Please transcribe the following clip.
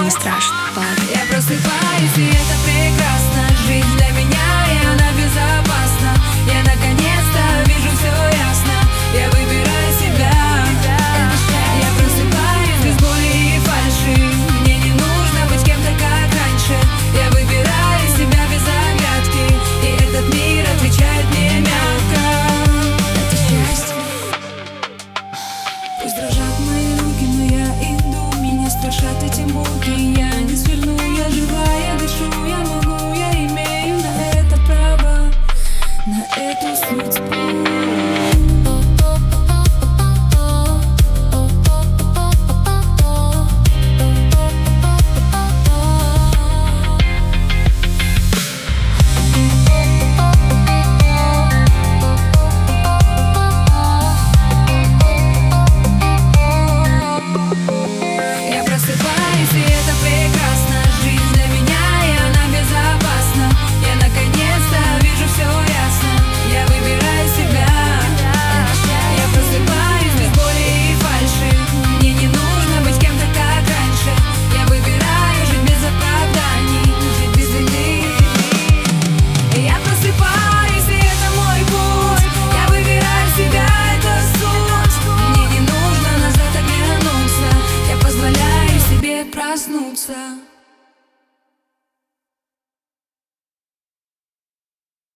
не страшно. Ладно. Я просыпаюсь, и это прекрасно. Жизнь для меня, и она безопасна. Я наконец-то вижу все ясно. Я выбираю себя. Я просыпаюсь без боли и фальши. Мне не нужно быть кем-то, как раньше. Я выбираю себя без оглядки, и этот мир отвечает мне мягко. Это счастье. Пусть дрожат мои руки, но я иду. Меня страшат эти муки. Я не сверну, я жива, я дышу, я могу, я имею на это право, на эту судьбу. Проснуться.